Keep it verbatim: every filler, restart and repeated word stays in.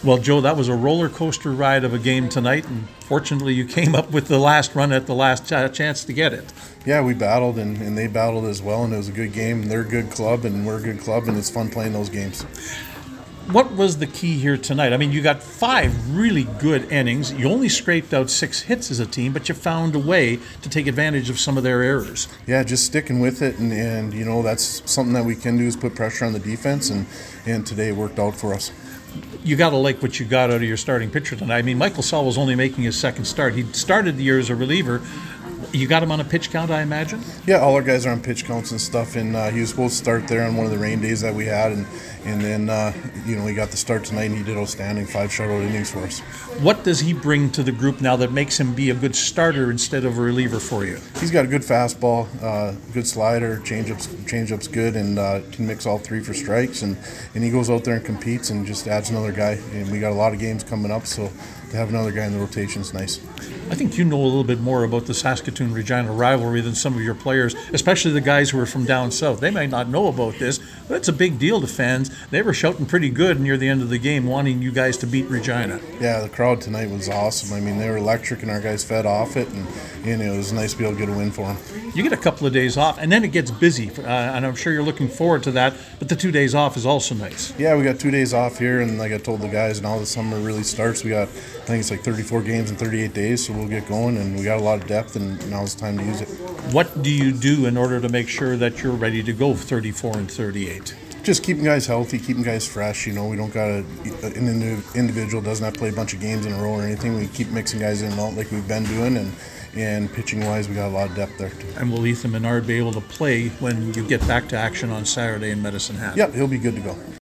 Well, Joe, that was a roller coaster ride of a game tonight, and fortunately you came up with the last run at the last ch- chance to get it. Yeah, we battled, and, and they battled as well, and it was a good game. And they're a good club, and we're a good club, and it's fun playing those games. What was the key here tonight? I mean, you got five really good innings. You only scraped out six hits as a team, but you found a way to take advantage of some of their errors. Yeah, just sticking with it, and, and you know, that's something that we can do is put pressure on the defense, and, and today it worked out for us. You got to like what you got out of your starting pitcher tonight. I mean, Michael Saul was only making his second start. He started the year as a reliever. You got him on a pitch count, I imagine? Yeah, all our guys are on pitch counts and stuff, and uh, he was supposed to start there on one of the rain days that we had, and and then uh, you know he got the start tonight, and he did outstanding, five shutout innings for us. What does he bring to the group now that makes him be a good starter instead of a reliever for you? He's got a good fastball, uh, good slider, changeup's changeup's good, and uh, can mix all three for strikes, and, and he goes out there and competes and just adds another guy. And we got a lot of games coming up, so to have another guy in the rotation is nice. I think you know a little bit more about the Saskatoon-Regina rivalry than some of your players, especially the guys who are from down south. They might not know about this, but it's a big deal to fans. They were shouting pretty good near the end of the game, wanting you guys to beat Regina. Yeah, the crowd tonight was awesome. I mean, they were electric, and our guys fed off it, and, and it was nice to be able to get a win for them. You get a couple of days off, and then it gets busy, uh, and I'm sure you're looking forward to that, but the two days off is also nice. Yeah, we got two days off here, and like I told the guys, now the summer really starts. We got, I think it's like thirty-four games in thirty-eight days, so we'll get going, and we got a lot of depth, and now's the time to use it. What do you do in order to make sure that you're ready to go thirty-four and thirty-eight? Just keeping guys healthy, keeping guys fresh. You know, we don't got a, an individual doesn't have to play a bunch of games in a row or anything. We keep mixing guys in and out like we've been doing, and and pitching-wise, we got a lot of depth there too. And will Ethan Menard be able to play when you get back to action on Saturday in Medicine Hat? Yep, he'll be good to go.